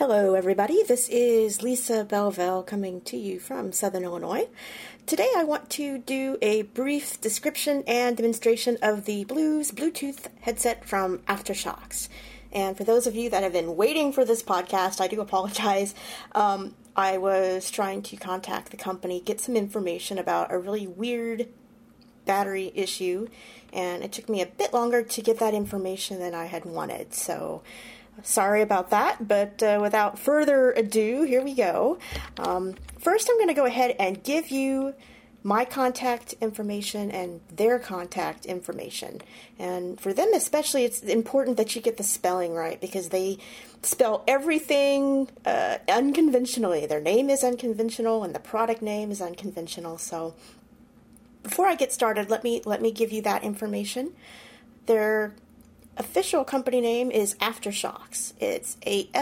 Hello, everybody. This is Lisa Belville coming to you from Southern Illinois. Today I want to do a brief description and demonstration of the Blues Bluetooth headset from Aftershokz. And for those of you that have been waiting for this podcast, I do apologize. I was trying to contact the company, get some information about a really weird battery issue, and it took me a bit longer to get that information than I had wanted. So sorry about that, but without further ado, here we go. First, I'm going to go ahead and give you my contact information and their contact information. And for them especially, it's important that you get the spelling right because they spell everything unconventionally. Their name is unconventional and the product name is unconventional. So before I get started, let me give you that information. Their official company name is Aftershokz. It's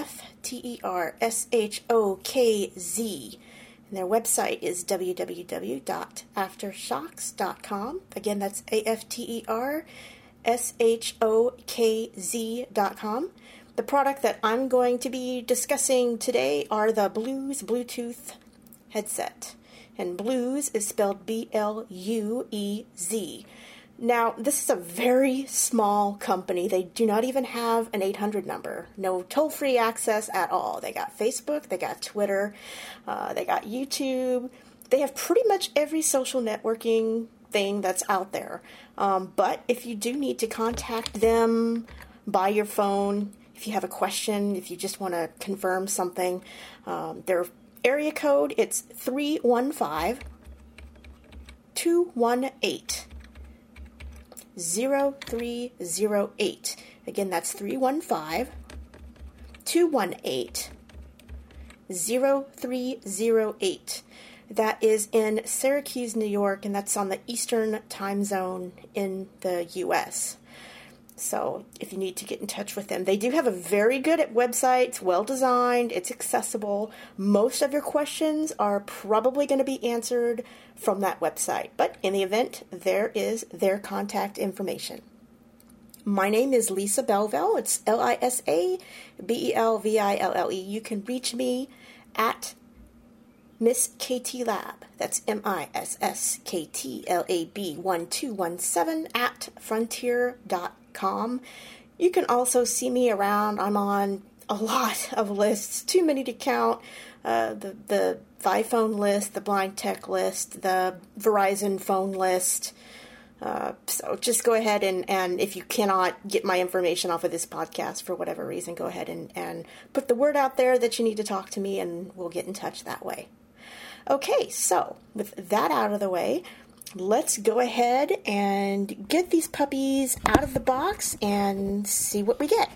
Aftershokz. And their website is www.aftershokz.com. Again, that's Aftershokz.com. The product that I'm going to be discussing today are the Blues Bluetooth headset. And Blues is spelled B-L-U-E-Z. Now, this is a very small company. They do not even have an 800 number. No toll-free access at all. They got Facebook, they got Twitter, they got YouTube. They have pretty much every social networking thing that's out there. But if you do need to contact them by your phone, if you have a question, if you just want to confirm something, their area code, it's 315-218. 0308. Again, that's 315-218-0308. That is in Syracuse, New York, and that's on the Eastern time zone in the U.S. So if you need to get in touch with them, they do have a very good website. It's well designed. It's accessible. Most of your questions are probably going to be answered from that website. But in the event, there is their contact information. My name is Lisa Belville. It's Lisabelville. You can reach me at Miss KT Lab. That's MISSKTLAB 1217 at frontier.com. You can also see me around. I'm on a lot of lists, too many to count. The iPhone list, the Blind Tech list, the Verizon phone list. So just go ahead and if you cannot get my information off of this podcast for whatever reason, go ahead and put the word out there that you need to talk to me and we'll get in touch that way. Okay, so with that out of the way, let's go ahead and get these puppies out of the box and see what we get.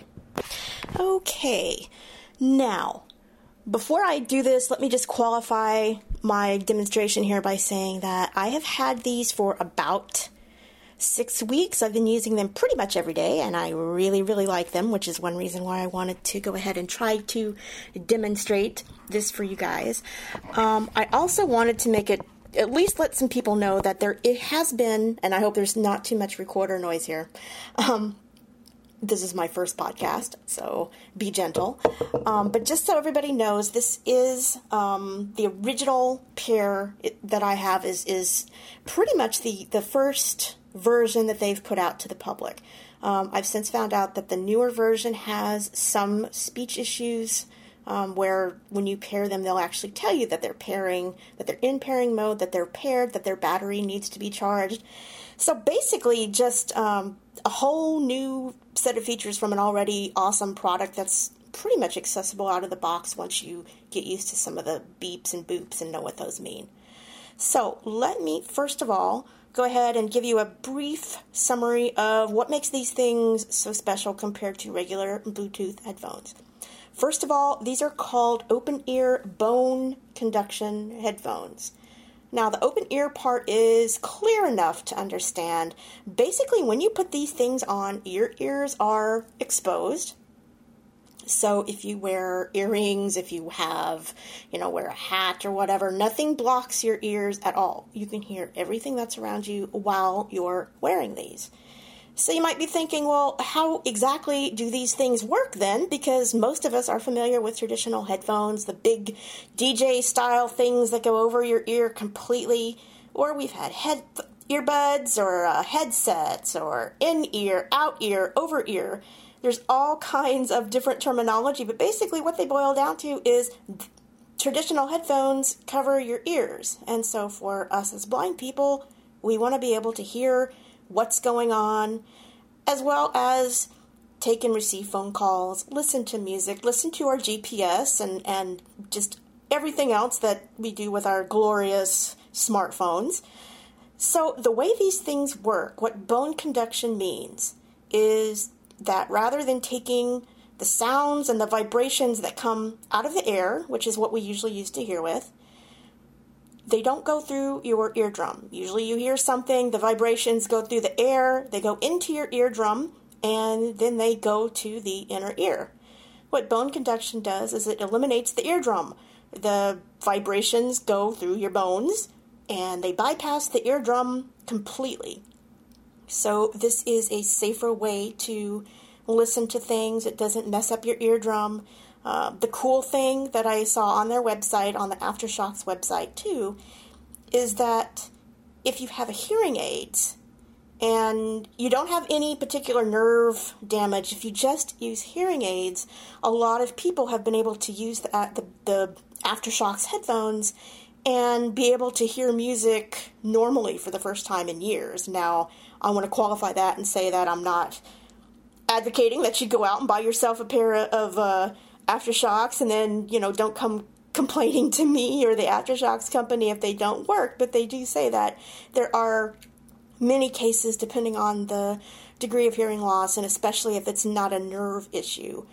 Okay, now, before I do this, let me just qualify my demonstration here by saying that I have had these for about 6 weeks. I've been using them pretty much every day, and I really, really like them, which is one reason why I wanted to go ahead and try to demonstrate this for you guys. I also wanted to make it, at least let some people know that it has been, and I hope there's not too much recorder noise here. This is my first podcast, so be gentle. But just so everybody knows, this is the original pair that I have is pretty much the first version that they've put out to the public. I've since found out that the newer version has some speech issues where when you pair them, they'll actually tell you that they're pairing, that they're in pairing mode, that they're paired, that their battery needs to be charged. So basically just a whole new set of features from an already awesome product that's pretty much accessible out of the box once you get used to some of the beeps and boops and know what those mean. So let me, first of all, go ahead and give you a brief summary of what makes these things so special compared to regular Bluetooth headphones. First of all, these are called open-ear bone conduction headphones. Now, the open ear part is clear enough to understand. Basically, when you put these things on, your ears are exposed. So if you wear earrings, if you have, wear a hat or whatever, nothing blocks your ears at all. You can hear everything that's around you while you're wearing these. So you might be thinking, well, how exactly do these things work then? Because most of us are familiar with traditional headphones, the big DJ-style things that go over your ear completely, or we've had earbuds or headsets or in-ear, out-ear, over-ear. There's all kinds of different terminology, but basically what they boil down to is traditional headphones cover your ears. And so for us as blind people, we want to be able to hear what's going on, as well as take and receive phone calls, listen to music, listen to our GPS, and just everything else that we do with our glorious smartphones. So the way these things work, what bone conduction means, is that rather than taking the sounds and the vibrations that come out of the air, which is what we usually used to hear with, they don't go through your eardrum. Usually you hear something, the vibrations go through the air, they go into your eardrum, and then they go to the inner ear. What bone conduction does is it eliminates the eardrum. The vibrations go through your bones, and they bypass the eardrum completely. So this is a safer way to listen to things. It doesn't mess up your eardrum. The cool thing that I saw on their website, on the Aftershokz website too, is that if you have a hearing aid and you don't have any particular nerve damage, if you just use hearing aids, a lot of people have been able to use the Aftershokz headphones and be able to hear music normally for the first time in years. Now, I want to qualify that and say that I'm not advocating that you go out and buy yourself a pair of Aftershokz and then, don't come complaining to me or the Aftershokz company if they don't work. But they do say that there are many cases, depending on the degree of hearing loss, and especially if it's not a nerve issue,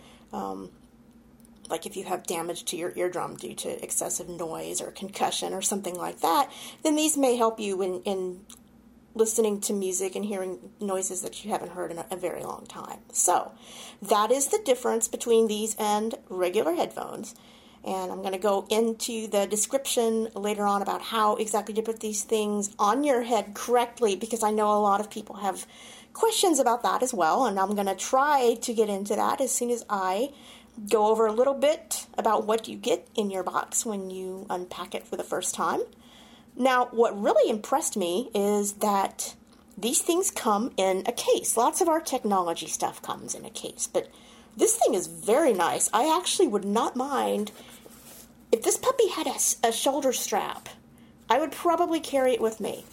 like if you have damage to your eardrum due to excessive noise or concussion or something like that, then these may help you in listening to music and hearing noises that you haven't heard in a very long time. So that is the difference between these and regular headphones. And I'm going to go into the description later on about how exactly to put these things on your head correctly, because I know a lot of people have questions about that as well. And I'm going to try to get into that as soon as I go over a little bit about what you get in your box when you unpack it for the first time. Now, what really impressed me is that these things come in a case. Lots of our technology stuff comes in a case, but this thing is very nice. I actually would not mind if this puppy had a shoulder strap. I would probably carry it with me.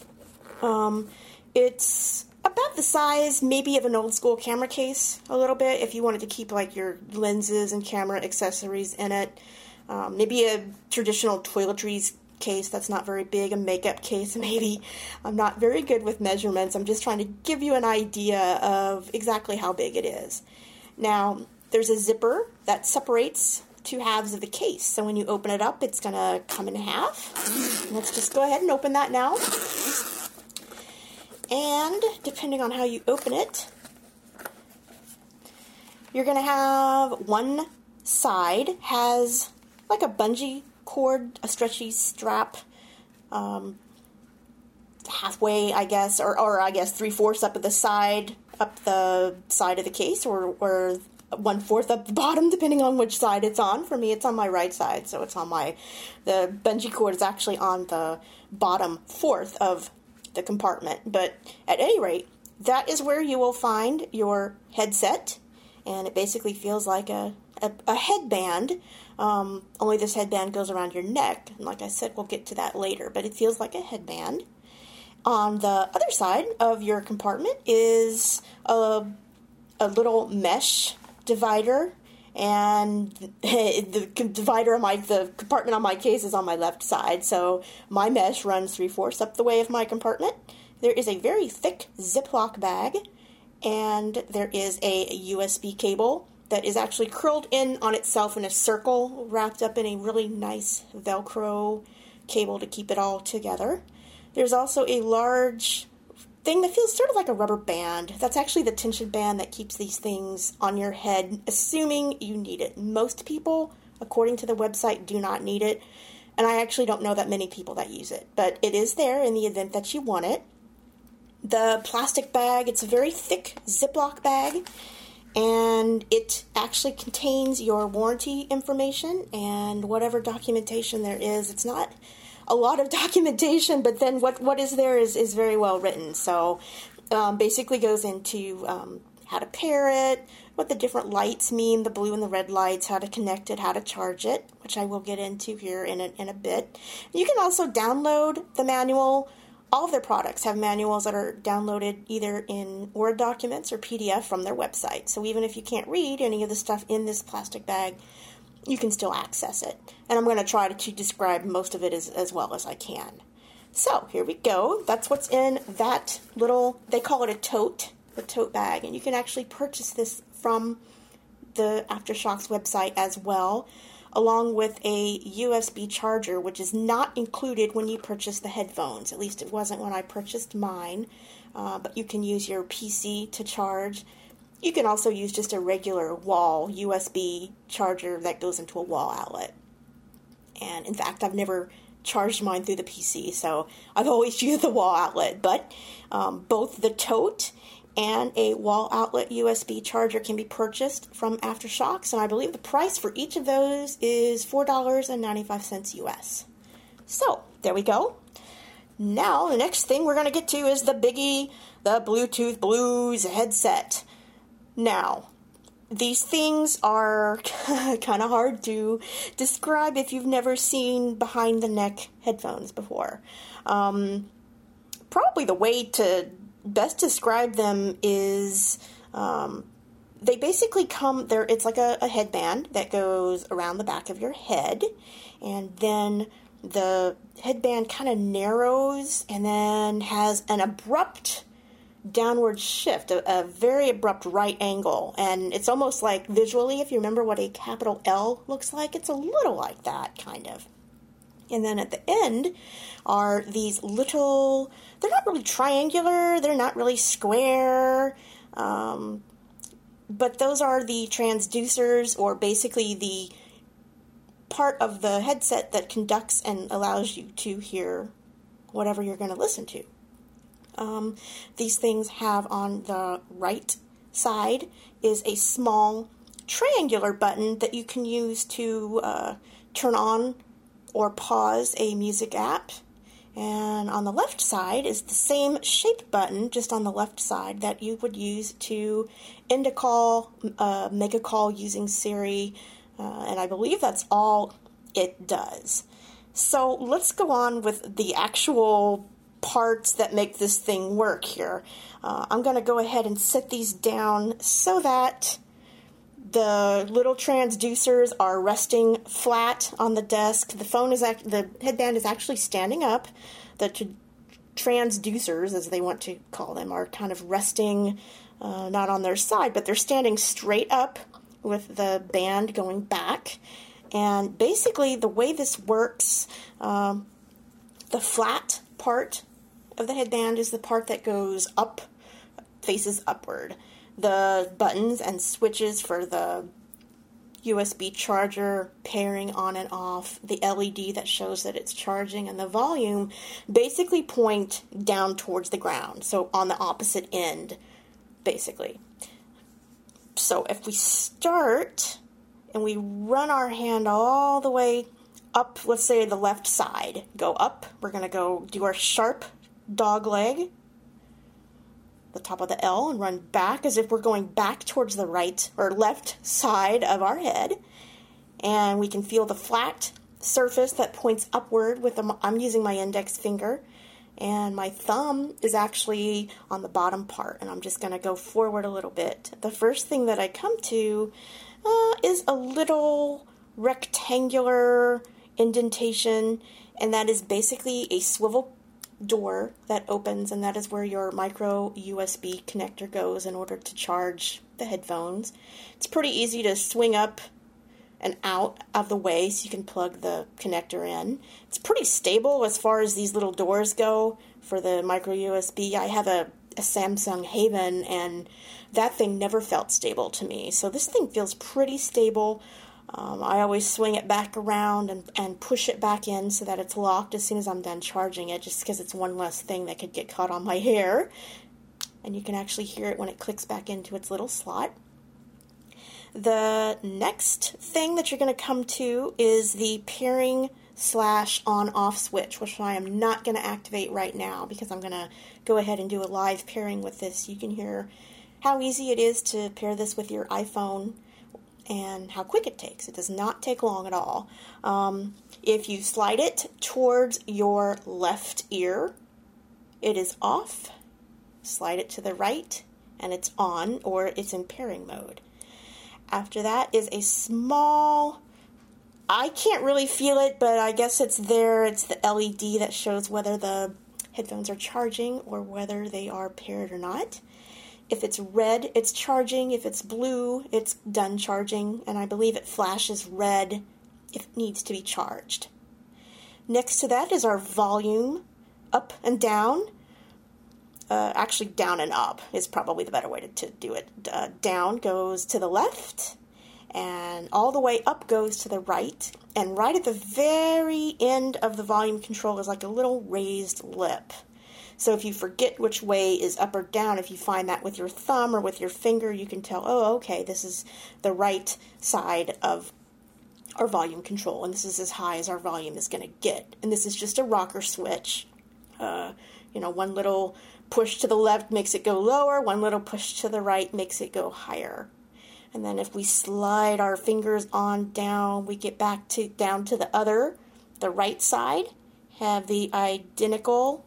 It's about the size maybe of an old school camera case, a little bit, if you wanted to keep like your lenses and camera accessories in it. Maybe a traditional toiletries case that's not very big, a makeup case maybe. I'm not very good with measurements. I'm just trying to give you an idea of exactly how big it is. Now, there's a zipper that separates two halves of the case. So when you open it up, it's going to come in half. Let's just go ahead and open that now. And depending on how you open it, you're going to have one side has like a bungee cord, a stretchy strap, halfway, I guess, or I guess 3/4 up the side of the case, or 1/4 up the bottom, depending on which side it's on. For me, it's on my right side, so it's on the bungee cord is actually on the bottom fourth of the compartment. But at any rate, that is where you will find your headset, and it basically feels like a headband, only this headband goes around your neck, and like I said, we'll get to that later, but it feels like a headband. On the other side of your compartment is a little mesh divider, and the divider on the compartment on my case is on my left side, so my mesh runs 3/4 up the way of my compartment. There is a very thick Ziploc bag, and there is a USB cable that is actually curled in on itself in a circle, wrapped up in a really nice Velcro cable to keep it all together. There's also a large thing that feels sort of like a rubber band. That's actually the tension band that keeps these things on your head, assuming you need it. Most people, according to the website, do not need it, and I actually don't know that many people that use it, but it is there in the event that you want it. The plastic bag, it's a very thick Ziploc bag, and it actually contains your warranty information and whatever documentation there is. It's not a lot of documentation, but then what is there is very well written. So basically goes into how to pair it, what the different lights mean, the blue and the red lights, how to connect it, how to charge it, which I will get into here in a bit. You can also download the manual. All of their products have manuals that are downloaded either in Word documents or PDF from their website. So even if you can't read any of the stuff in this plastic bag, you can still access it. And I'm going to try to describe most of it as well as I can. So here we go. That's what's in that little, they call it a tote, the tote bag. And you can actually purchase this from the Aftershokz website as well, along with a USB charger, which is not included when you purchase the headphones. At least it wasn't when I purchased mine. But you can use your PC to charge. You can also use just a regular wall USB charger that goes into a wall outlet. And in fact, I've never charged mine through the PC, so I've always used the wall outlet. But both the tote and a wall outlet USB charger can be purchased from Aftershokz, and I believe the price for each of those is $4.95 US. So, there we go. Now, the next thing we're going to get to is the biggie, the Bluetooth Blues headset. Now, these things are kind of hard to describe if you've never seen behind-the-neck headphones before. Probably the way to best describe them is they basically come there. It's like a headband that goes around the back of your head, and then the headband kind of narrows and then has an abrupt downward shift, a very abrupt right angle, and it's almost like visually, if you remember what a capital L looks like, it's a little like that, kind of. And then at the end are these little, they're not really triangular, they're not really square, but those are the transducers, or basically the part of the headset that conducts and allows you to hear whatever you're going to listen to. These things have on the right side is a small triangular button that you can use to turn on or pause a music app. And on the left side is the same shaped button, just on the left side, that you would use to end a call, make a call using Siri, and I believe that's all it does. So let's go on with the actual parts that make this thing work here. I'm going to go ahead and set these down so that the little transducers are resting flat on the desk. The headband is actually standing up. The transducers, as they want to call them, are kind of resting not on their side, but they're standing straight up with the band going back. And basically, the way this works, the flat part of the headband is the part that goes up, faces upward. The buttons and switches for the USB charger, pairing on and off, the LED that shows that it's charging, and the volume basically point down towards the ground, so on the opposite end, basically. So if we start and we run our hand all the way up, let's say the left side, go up, we're going to go do our sharp dog leg, the top of the L, and run back as if we're going back towards the right or left side of our head. And we can feel the flat surface that points upward with I'm using my index finger, and my thumb is actually on the bottom part, and I'm just going to go forward a little bit. The first thing that I come to is a little rectangular indentation, and that is basically a swivel door that opens, and that is where your micro USB connector goes in order to charge the headphones. It's pretty easy to swing up and out of the way so you can plug the connector in. It's pretty stable as far as these little doors go for the micro USB. I have a Samsung Haven, and that thing never felt stable to me. So this thing feels pretty stable. I always swing it back around and push it back in so that it's locked as soon as I'm done charging it, just because it's one less thing that could get caught on my hair. And you can actually hear it when it clicks back into its little slot. The next thing that you're going to come to is the pairing / on-off switch, which I am not going to activate right now because I'm going to go ahead and do a live pairing with this. You can hear how easy it is to pair this with your iPhone and how quick it takes. It does not take long at all. If you slide it towards your left ear, it is off. Slide it to the right, and it's on, or it's in pairing mode. After that is a small, I can't really feel it, but I guess it's there. It's the LED that shows whether the headphones are charging or whether they are paired or not. If it's red, it's charging. If it's blue, it's done charging. And I believe it flashes red if it needs to be charged. Next to that is our volume, up and down. Actually, down and up is probably the better way to do it. Down goes to the left, and all the way up goes to the right. And right at the very end of the volume control is like a little raised lip. So if you forget which way is up or down, if you find that with your thumb or with your finger, you can tell, oh, okay, this is the right side of our volume control, and this is as high as our volume is going to get. And this is just a rocker switch. One little push to the left makes it go lower, one little push to the right makes it go higher. And then if we slide our fingers on down, we get back down to the right side, have the identical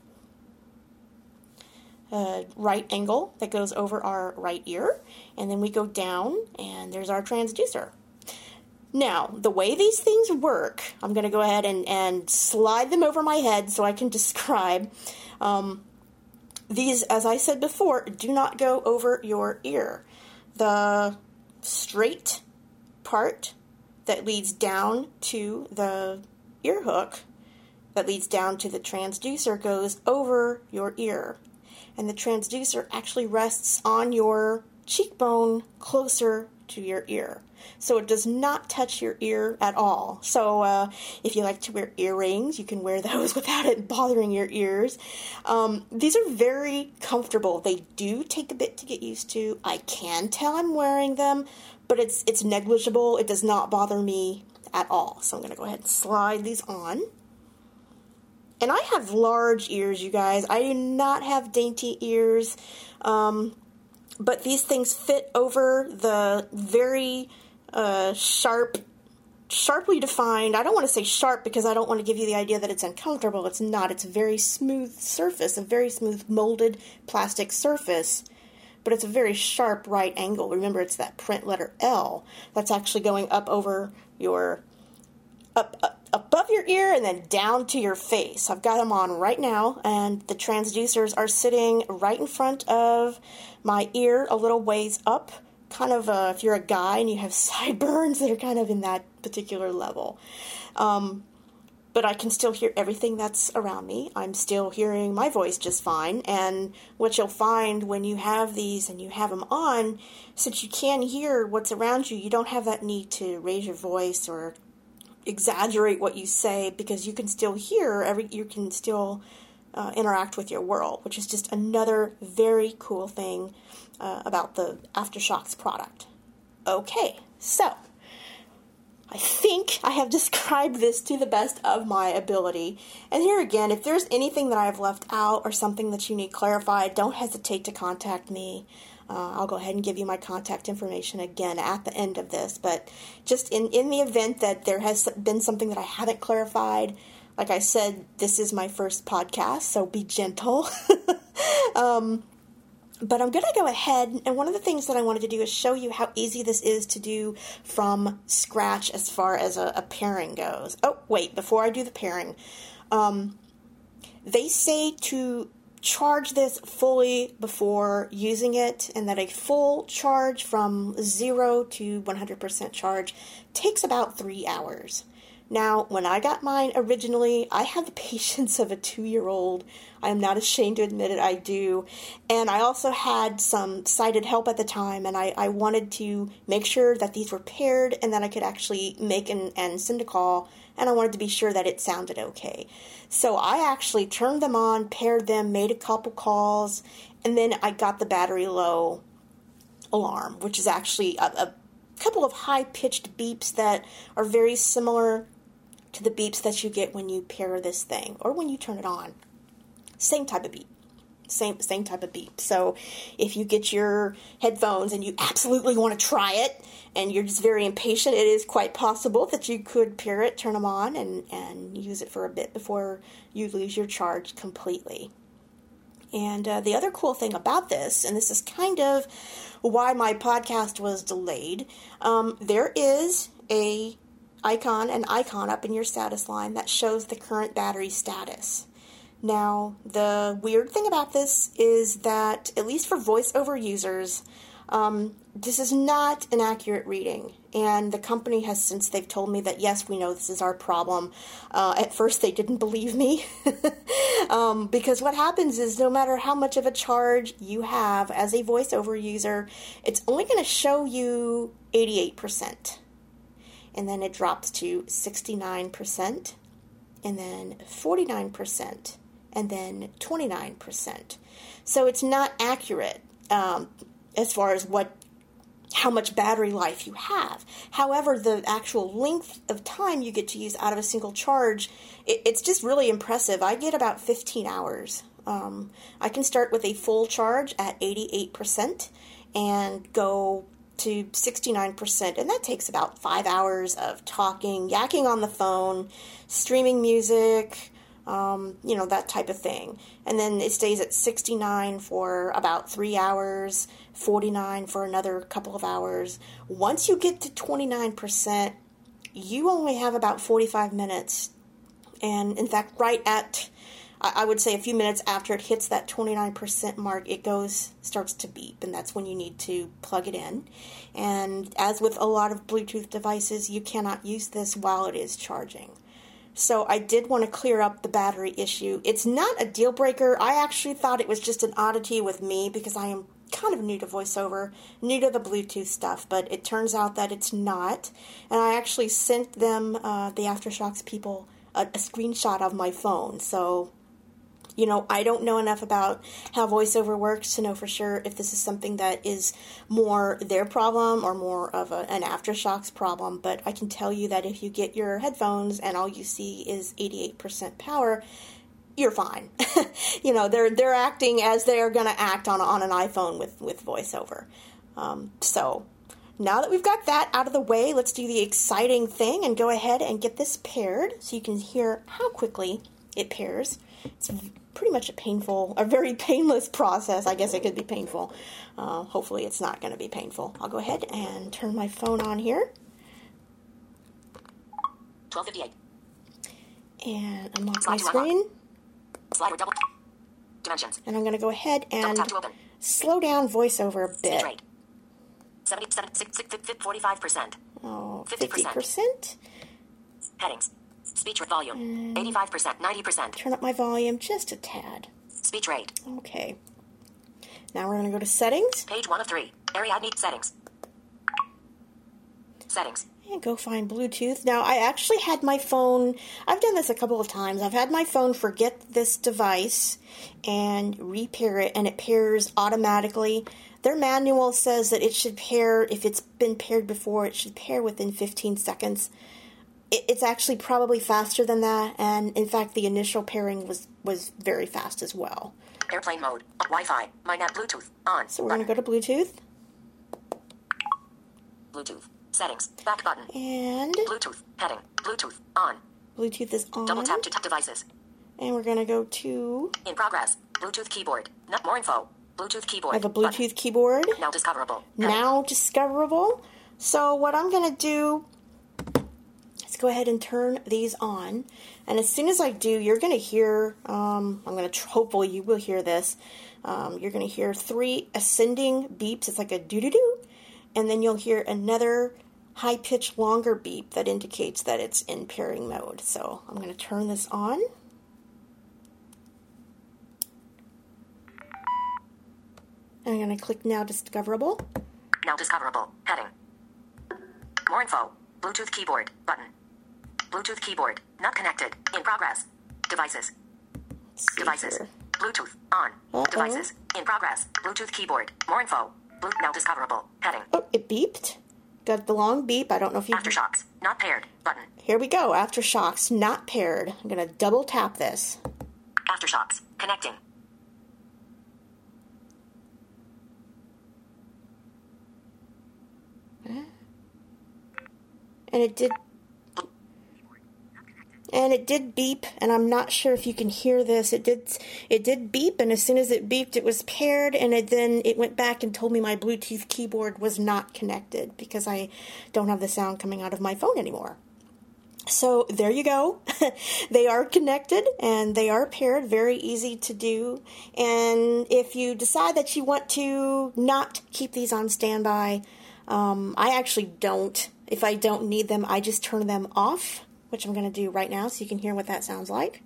right angle that goes over our right ear, and then we go down, and there's our transducer. Now, the way these things work, I'm going to go ahead and slide them over my head so I can describe. These, as I said before, do not go over your ear. The straight part that leads down to the ear hook, that leads down to the transducer, goes over your ear. And the transducer actually rests on your cheekbone closer to your ear. So it does not touch your ear at all. So if you like to wear earrings, you can wear those without it bothering your ears. These are very comfortable. They do take a bit to get used to. I can tell I'm wearing them, but it's negligible. It does not bother me at all. So I'm going to go ahead and slide these on. And I have large ears, you guys. I do not have dainty ears. But these things fit over the very sharply defined. I don't want to say sharp because I don't want to give you the idea that it's uncomfortable. It's not. It's a very smooth surface, a very smooth molded plastic surface. But it's a very sharp right angle. Remember, it's that print letter L that's actually going up over your above your ear and then down to your face. I've got them on right now, and the transducers are sitting right in front of my ear, a little ways up, kind of if you're a guy and you have sideburns that are kind of in that particular level. But I can still hear everything that's around me. I'm still hearing my voice just fine. And what you'll find when you have these and you have them on, since you can hear what's around you, you don't have that need to raise your voice or exaggerate what you say, because you can still hear you can still interact with your world, which is just another very cool thing about the Aftershokz product. Okay, so I think I have described this to the best of my ability. And here again, if there's anything that I've left out or something that you need clarified, don't hesitate to contact me. I'll go ahead and give you my contact information again at the end of this. But just in the event that there has been something that I haven't clarified, like I said, this is my first podcast, so be gentle. But I'm going to go ahead, and one of the things that I wanted to do is show you how easy this is to do from scratch as far as a pairing goes. Oh, wait, before I do the pairing, they say to charge this fully before using it, and that a full charge from 0 to 100% charge takes about 3 hours. Now, when I got mine originally, I had the patience of a 2-year-old. I am not ashamed to admit it, I do. And I also had some sighted help at the time, and I wanted to make sure that these were paired and that I could actually make and send a call, and I wanted to be sure that it sounded okay. So I actually turned them on, paired them, made a couple calls, and then I got the battery low alarm, which is actually a couple of high-pitched beeps that are very similar to the beeps that you get when you pair this thing or when you turn it on. Same type of beep. Same type of beep. So if you get your headphones and you absolutely want to try it and you're just very impatient, it is quite possible that you could pair it, turn them on, and use it for a bit before you lose your charge completely. And the other cool thing about this, and this is kind of why my podcast was delayed, there is an icon up in your status line that shows the current battery status. Now, the weird thing about this is that, at least for voiceover users, this is not an accurate reading. And the company has, since they've told me that, yes, we know this is our problem. At first, they didn't believe me. Because what happens is no matter how much of a charge you have as a voiceover user, it's only going to show you 88%. And then it drops to 69%, and then 49%, and then 29%. So it's not accurate as far as how much battery life you have. However, the actual length of time you get to use out of a single charge, it's just really impressive. I get about 15 hours. I can start with a full charge at 88% and go to 69%, and that takes about 5 hours of talking, yakking on the phone, streaming music, that type of thing. And then it stays at 69 for about 3 hours, 49 for another couple of hours. Once you get to 29%, you only have about 45 minutes. And in fact, right at, I would say a few minutes after it hits that 29% mark, it starts to beep, and that's when you need to plug it in. And as with a lot of Bluetooth devices, you cannot use this while it is charging. So I did want to clear up the battery issue. It's not a deal breaker. I actually thought it was just an oddity with me because I am kind of new to voiceover, new to the Bluetooth stuff, but it turns out that it's not. And I actually sent them, the Aftershocks people, a screenshot of my phone. So, I don't know enough about how voiceover works to know for sure if this is something that is more their problem or more of an Aftershocks problem, but I can tell you that if you get your headphones and all you see is 88% power, you're fine. They're acting as they're going to act on an iPhone with voiceover. So now that we've got that out of the way, let's do the exciting thing and go ahead and get this paired so you can hear how quickly it pairs. It's pretty much a very painless process. I guess it could be painful. Hopefully it's not going to be painful. I'll go ahead and turn my phone on here. 12:58. And unlock my screen. Slider double. Dimensions. And I'm going to go ahead and slow down voiceover a bit. Speech rate. 45%. Oh, 50%. 50%. Headings. Speech rate volume. 85%. 90%. Turn up my volume just a tad. Speech rate. Okay. Now we're going to go to settings. Page 1 of 3. Ariadne settings. Settings. And go find Bluetooth. Now, I actually had my phone, I've done this a couple of times. I've had my phone forget this device and repair it, and it pairs automatically. Their manual says that it should pair, if it's been paired before, it should pair within 15 seconds. It's actually probably faster than that, and in fact, the initial pairing was very fast as well. Airplane mode. Wi-Fi. MyNet Bluetooth. On. So we're going to go to Bluetooth. Bluetooth. Settings. Back button. And Bluetooth. Heading. Bluetooth. On. Bluetooth is on. Double tap to tap devices. And we're going to go to... In progress. Bluetooth keyboard. Not more info. Bluetooth keyboard. I have a Bluetooth button. keyboard. Now discoverable. Now discoverable. So what I'm going to do is go ahead and turn these on. And as soon as I do, you're going to hear, hopefully you will hear this. You're going to hear 3 ascending beeps. It's like a doo-doo-doo. And then you'll hear another high-pitched, longer beep that indicates that it's in pairing mode. So I'm going to turn this on. I'm going to click Now Discoverable. Now discoverable. Heading. More info. Bluetooth keyboard. Button. Bluetooth keyboard. Not connected. In progress. Devices. Devices. Here. Bluetooth. On. Devices. In progress. Bluetooth keyboard. More info. Now discoverable. Heading. Oh, it beeped. Got the long beep. I don't know if you... Aftershocks. Not paired. Button. Here we go. Aftershocks. Not paired. I'm going to double tap this. Aftershocks. Connecting. And it did beep, and I'm not sure if you can hear this. It did beep, and as soon as it beeped, it was paired, and then it went back and told me my Bluetooth keyboard was not connected because I don't have the sound coming out of my phone anymore. So there you go. They are connected and they are paired. Very easy to do. And if you decide that you want to not keep these on standby, I actually don't. If I don't need them, I just turn them off, which I'm going to do right now so you can hear what that sounds like.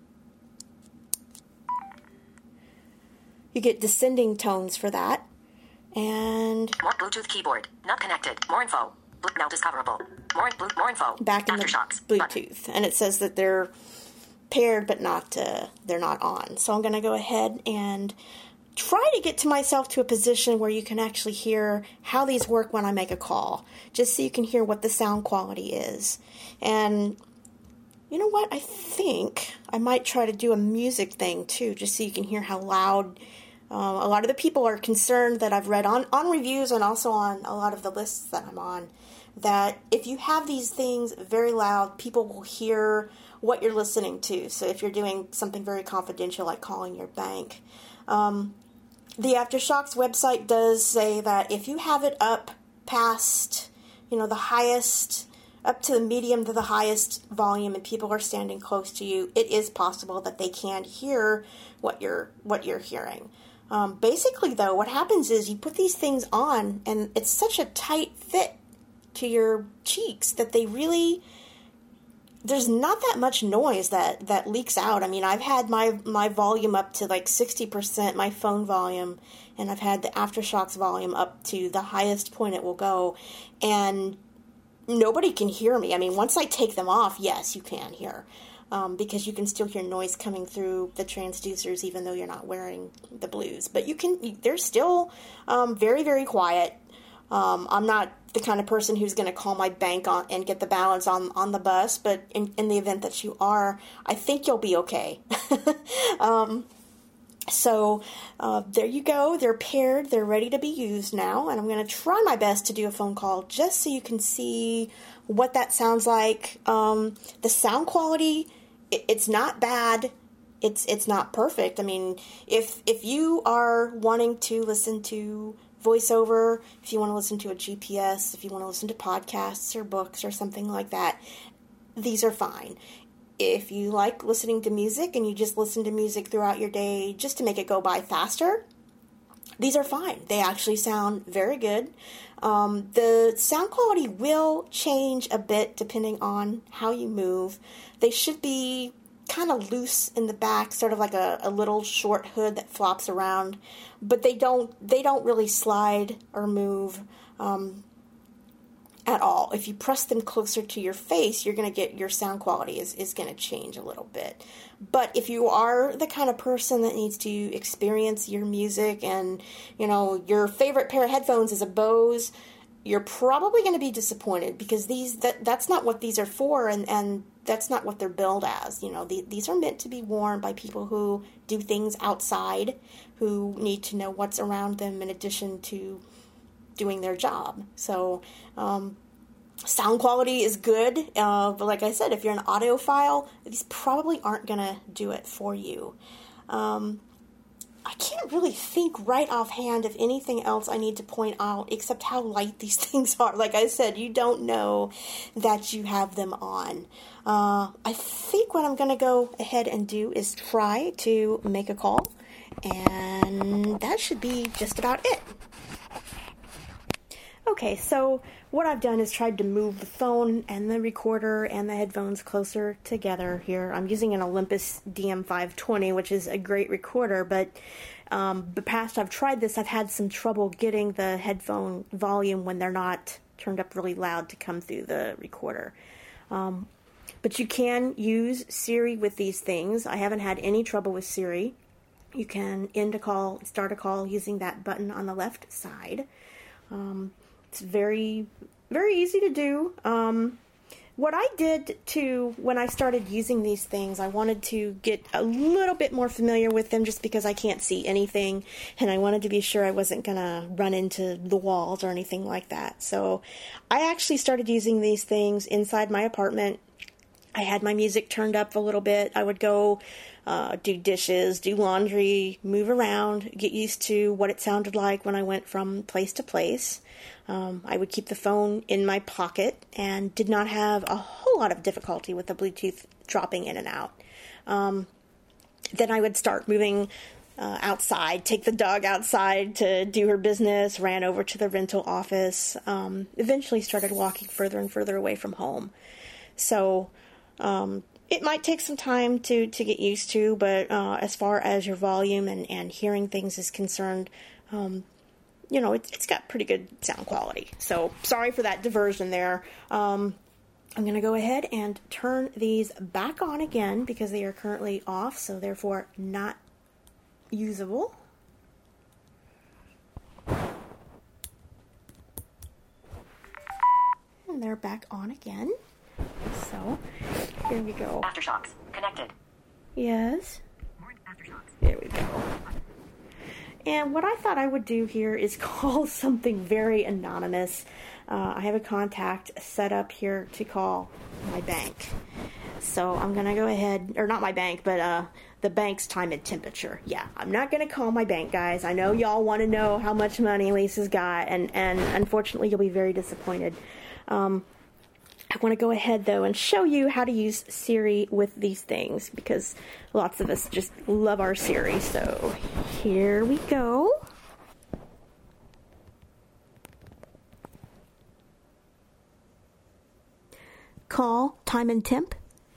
You get descending tones for that. And more Bluetooth keyboard. Not connected. More info. Now discoverable. More info. Back in Aftershocks. the Bluetooth. And it says that they're paired, but not they're not on. So I'm going to go ahead and try to get to myself to a position where you can actually hear how these work when I make a call, just so you can hear what the sound quality is. And you know what? I think I might try to do a music thing too, just so you can hear how loud. A lot of the people are concerned that I've read on reviews and also on a lot of the lists that I'm on, that if you have these things very loud, people will hear what you're listening to. So if you're doing something very confidential like calling your bank, the Aftershocks website does say that if you have it up past, the highest, up to the medium to the highest volume and people are standing close to you, it is possible that they can hear what you're hearing. Basically, though, what happens is you put these things on and it's such a tight fit to your cheeks that there's not that much noise that leaks out. I mean, I've had my volume up to like 60%, my phone volume, and I've had the Aftershocks volume up to the highest point it will go, and nobody can hear me. I mean, once I take them off, yes, you can hear, because you can still hear noise coming through the transducers even though you're not wearing the blues. But they're still very, very quiet. I'm not the kind of person who's going to call my bank on and get the balance on the bus, but in the event that you are, I think you'll be okay. So there you go. They're paired. They're ready to be used now, and I'm going to try my best to do a phone call just so you can see what that sounds like. The sound quality, it's not bad. It's not perfect. I mean, if you are wanting to listen to voiceover, if you want to listen to a GPS, if you want to listen to podcasts or books or something like that, these are fine. If you like listening to music and you just listen to music throughout your day just to make it go by faster, these are fine. They actually sound very good. The sound quality will change a bit depending on how you move. They should be kind of loose in the back, sort of like a little short hood that flops around, but they don't really slide or move at all. If you press them closer to your face, you're going to get your sound quality is going to change a little bit. But if you are the kind of person that needs to experience your music and your favorite pair of headphones is a Bose, you're probably going to be disappointed because that's not what these are for, and that's not what they're billed as. These are meant to be worn by people who do things outside, who need to know what's around them in addition to doing their job. So sound quality is good, but like I said, if you're an audiophile, these probably aren't going to do it for you. I can't really think right offhand of anything else I need to point out except how light these things are. Like I said, you don't know that you have them on. I think what I'm going to go ahead and do is try to make a call, and that should be just about it. Okay, so what I've done is tried to move the phone and the recorder and the headphones closer together here. I'm using an Olympus DM520, which is a great recorder, but the past I've tried this, I've had some trouble getting the headphone volume when they're not turned up really loud to come through the recorder. But you can use Siri with these things. I haven't had any trouble with Siri. You can end a call, start a call using that button on the left side. It's very, very easy to do. What I did too, when I started using these things, I wanted to get a little bit more familiar with them just because I can't see anything, and I wanted to be sure I wasn't going to run into the walls or anything like that. So I actually started using these things inside my apartment. I had my music turned up a little bit. I would go do dishes, do laundry, move around, get used to what it sounded like when I went from place to place. I would keep the phone in my pocket and did not have a whole lot of difficulty with the Bluetooth dropping in and out. Then I would start moving outside, take the dog outside to do her business, ran over to the rental office, eventually started walking further and further away from home. So it might take some time to get used to, but as far as your volume and hearing things is concerned, it's got pretty good sound quality. So sorry for that diversion there. I'm going to go ahead and turn these back on again because they are currently off, so therefore not usable. And they're back on again. So, here we go. Aftershocks. Connected. Yes. More aftershocks. There we go. And what I thought I would do here is call something very anonymous. I have a contact set up here to call my bank. So I'm going to go ahead, or not my bank, but the bank's time and temperature. Yeah, I'm not going to call my bank, guys. I know y'all want to know how much money Lisa's got, and unfortunately you'll be very disappointed. I want to go ahead, though, and show you how to use Siri with these things, because lots of us just love our Siri. So here we go. Call time and temp.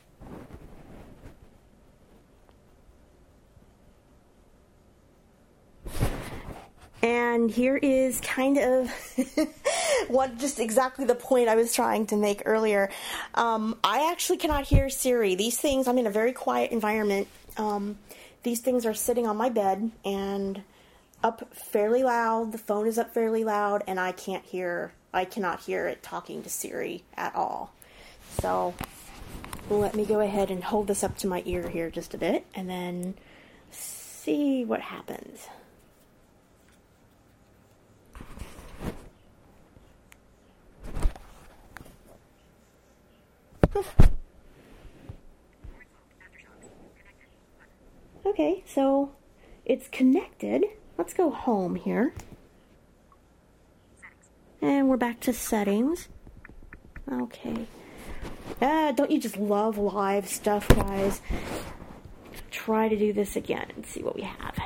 And here is kind of just exactly the point I was trying to make earlier. I actually cannot hear Siri. These things, I'm in a very quiet environment. These things are sitting on my bed and up fairly loud. The phone is up fairly loud, and I cannot hear it talking to Siri at all. So let me go ahead and hold this up to my ear here just a bit, and then see what happens. Okay, so it's connected. Let's go home here. And we're back to settings. Okay. Don't you just love live stuff, guys? Try to do this again and see what we have.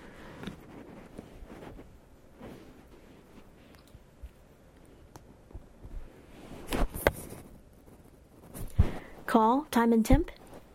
Call, time and temp.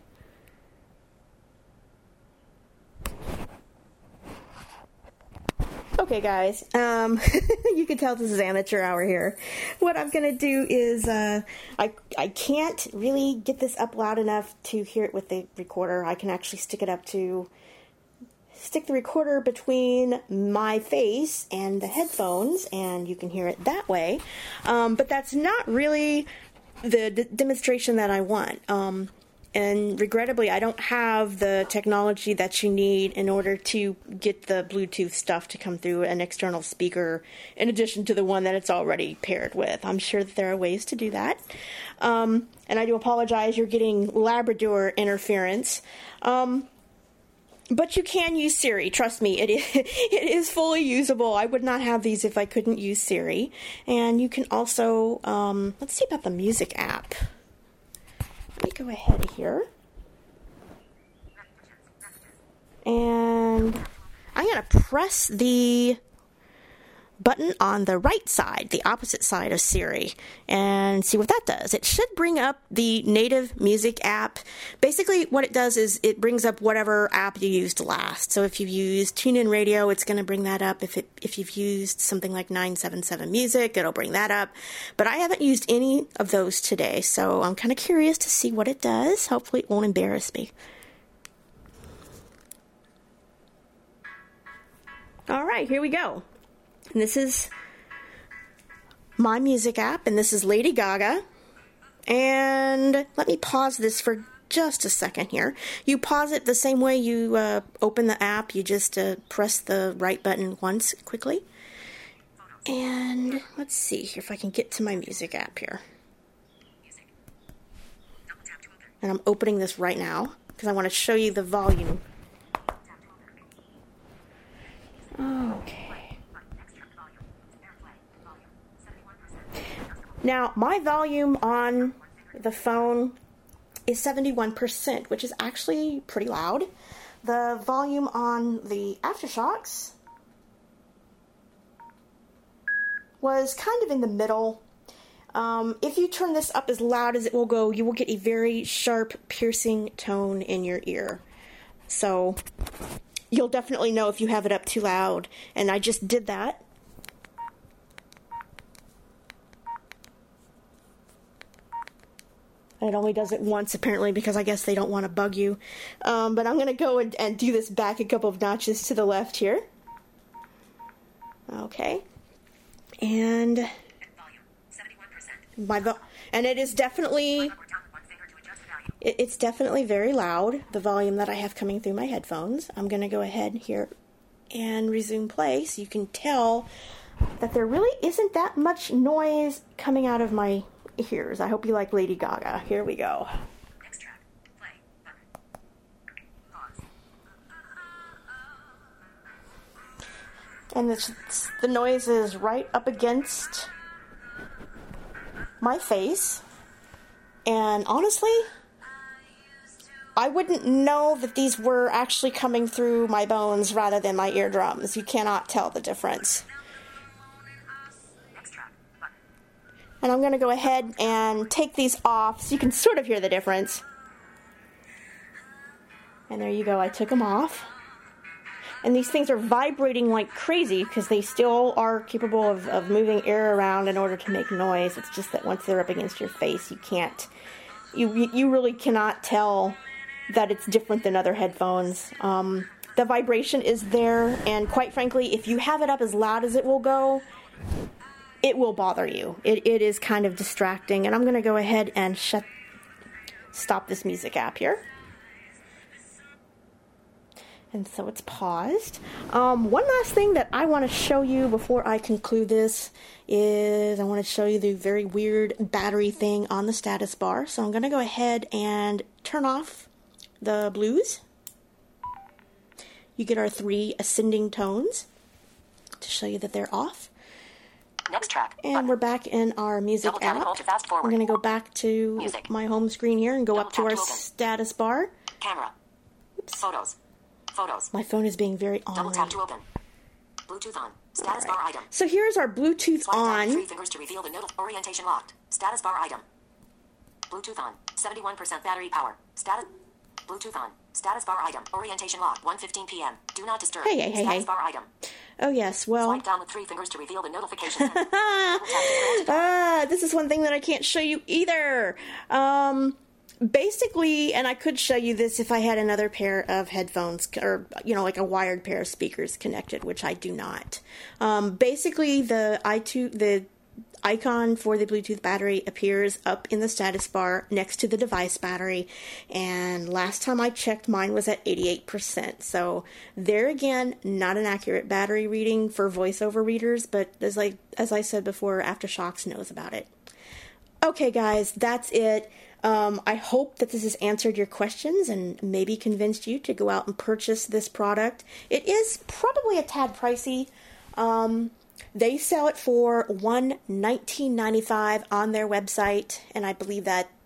Okay, guys, you can tell this is amateur hour here. What I'm going to do is, I can't really get this up loud enough to hear it with the recorder. I can actually stick the recorder between my face and the headphones, and you can hear it that way. But that's not really the demonstration that I want. And regrettably, I don't have the technology that you need in order to get the Bluetooth stuff to come through an external speaker in addition to the one that it's already paired with. I'm sure that there are ways to do that. And I do apologize, you're getting Labrador interference. But you can use Siri. Trust me, it is fully usable. I would not have these if I couldn't use Siri. And you can also, let's see about the music app. Let me go ahead here. And I'm going to press the button on the right side, the opposite side of Siri, and see what that does. It should bring up the native music app. Basically, what it does is it brings up whatever app you used last. So if you've used TuneIn Radio, it's going to bring that up. If you've used something like 977 Music, it'll bring that up. But I haven't used any of those today, so I'm kind of curious to see what it does. Hopefully it won't embarrass me. All right, here we go. And this is my music app, and this is Lady Gaga. And let me pause this for just a second here. You pause it the same way you open the app. You just press the right button once quickly. And let's see here if I can get to my music app here. And I'm opening this right now because I want to show you the volume. Okay. Now, my volume on the phone is 71%, which is actually pretty loud. The volume on the Aftershocks was kind of in the middle. If you turn this up as loud as it will go, you will get a very sharp, piercing tone in your ear. So you'll definitely know if you have it up too loud. And I just did that. It only does it once, apparently, because I guess they don't want to bug you. But I'm going to go and do this back a couple of notches to the left here. Okay. And and it is definitely, it's definitely very loud, the volume that I have coming through my headphones. I'm going to go ahead here and resume play so you can tell that there really isn't that much noise coming out of my ears. I hope you like Lady Gaga. Here we go. Next track. Play. Button. Pause. And the noise is right up against my face. And honestly, I wouldn't know that these were actually coming through my bones rather than my eardrums. You cannot tell the difference. Next track. Button. And I'm going to go ahead and take these off so you can sort of hear the difference. And there you go, I took them off. And these things are vibrating like crazy because they still are capable of moving air around in order to make noise. It's just that once they're up against your face, you can't, you really cannot tell that it's different than other headphones. The vibration is there, and quite frankly, if you have it up as loud as it will go, it will bother you. It is kind of distracting, and I'm going to go ahead and stop this music app here. And so it's paused. One last thing that I want to show you before I conclude this is I want to show you the very weird battery thing on the status bar. So I'm going to go ahead and turn off the blues. You get our 3 ascending tones to show you that they're off. Next track. And Button. we're back in our music Double tap and app. hold to fast forward. I'm going to go back to Music. my home screen here and go Double up to tap our to open. status bar. Camera. Oops. Photos. Photos. My phone is being very Double ornery. tap to open. Bluetooth on. Status bar item. So here's our Bluetooth Slide down on. 3 fingers to reveal the orientation locked. Status bar item. Bluetooth on. 71% battery power. Status. Bluetooth on. Status bar item. Orientation locked. 1:15 p.m. Do not disturb. Hey. Status bar item. Oh yes, well, Swipe down with 3 fingers to reveal the notification center. Double tap to scroll to this is one thing that I can't show you either. Basically, and I could show you this if I had another pair of headphones, or, like a wired pair of speakers connected, which I do not. Basically, the icon for the Bluetooth battery appears up in the status bar next to the device battery, and last time I checked, mine was at 88%. So there again, not an accurate battery reading for voiceover readers, but as I said before, Aftershocks knows about it. Okay, guys, that's it. I hope that this has answered your questions and maybe convinced you to go out and purchase this product. It is probably a tad pricey. They sell it for $19.95 on their website, and I believe that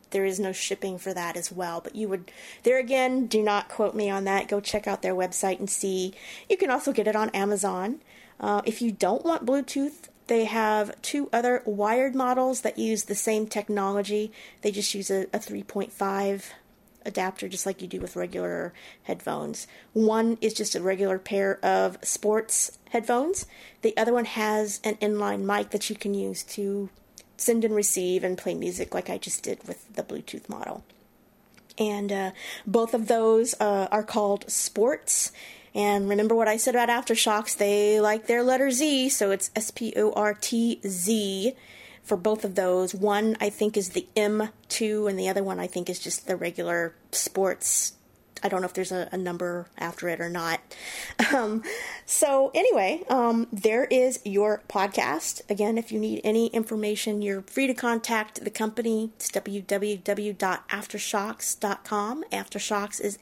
there is no shipping for that as well. But there again, do not quote me on that. Go check out their website and see. You can also get it on Amazon. If you don't want Bluetooth, they have 2 other wired models that use the same technology. They just use a 3.5 adapter, just like you do with regular headphones. One is just a regular pair of sports headphones. The other one has an inline mic that you can use to send and receive and play music like I just did with the Bluetooth model. And both of those are called Sports. And remember what I said about Aftershokz, they like their letter Z, so it's SPORTZ for both of those. One, I think, is the M2, and the other one, I think, is just the regular Sports. I don't know if there's a number after it or not. So anyway, there is your podcast. Again, if you need any information, you're free to contact the company. It's www.aftershokz.com. Aftershokz is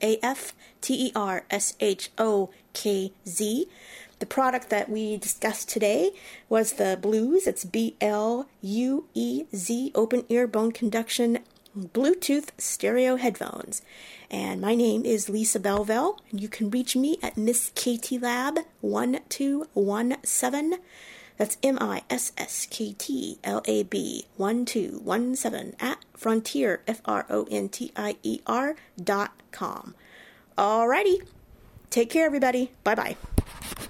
AFTERSHOKZ. The product that we discussed today was the Bluez. It's BLUEZ, open ear bone conduction Bluetooth stereo headphones. And my name is Lisa Belleville, and you can reach me at Miss Katie Lab 1217. That's MISSKTLAB 1217 at Frontier FRONTIER.com. Alrighty, take care, everybody. Bye bye.